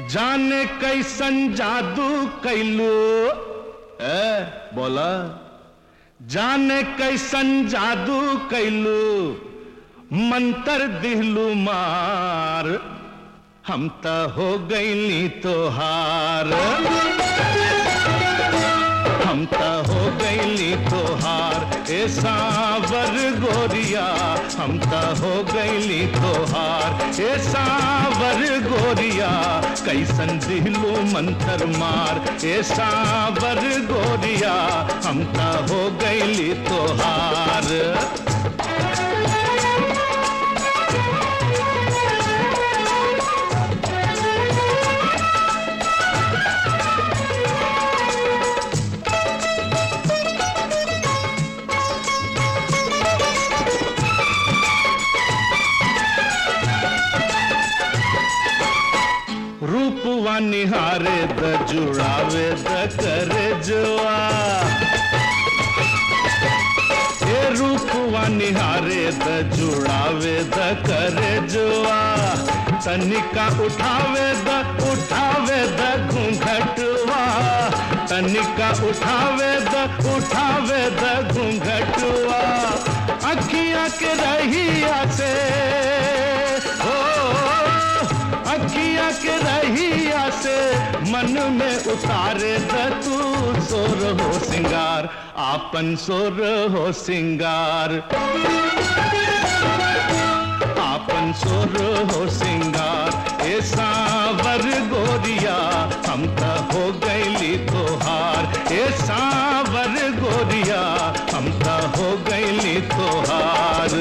जाने कैसन जादू कैलू बोला जाने कैसन जादू कैलू मंतर दिहलू मार हम त हो गईली तोहार हम त हो गईली तोहार ए सावर गोरिया हम त हो गईली तोहार ए सावर गोरिया कैसन दिहलू मंतर मार ए सावर गोरिया हम त हो गईली तोहार रूपवा निहारे द जुड़ावे द करे जुआ ये रूपवा निहारे द जुड़ावे द करे जुआ तनिका उठावे द घूंघटवा तनिका उठावे द घूंघटवा अखियां के रहिया से अखियां के रहिया से मन में उतारे द तू सोर हो सिंगार आपन सोर हो सिंगार आपन सोर हो सिंगार ए सावर गोरिया हम त हो गईली तोहार ए सावर गोरिया हम त हो गईली तोहार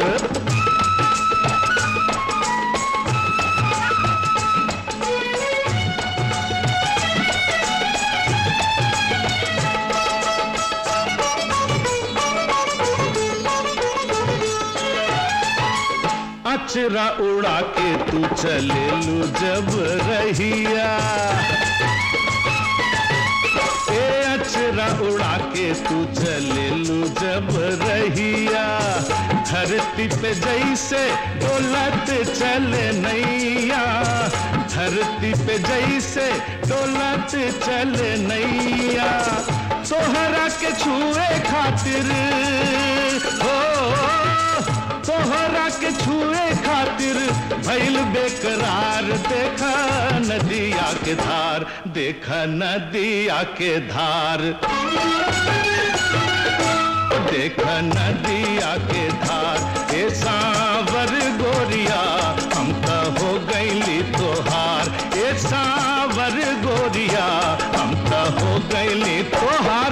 अचरा उड़ा के तू चले लू जब रहिया ए अचरा उड़ा के तू चले लू जब रहिया धरती पे जैसे डोलत चले नैया धरती पे जैसे डोलत चले नैया तोहरा के छुए खातिर हो तोहरा के छुए खातिर भइल बेकरार देखा नदिया के धार देखा नदिया के धार देखा नदिया के धार ए सावर गोरिया हम त हो गईली तोहार ए सावर गोरिया हम त हो गईली तोहार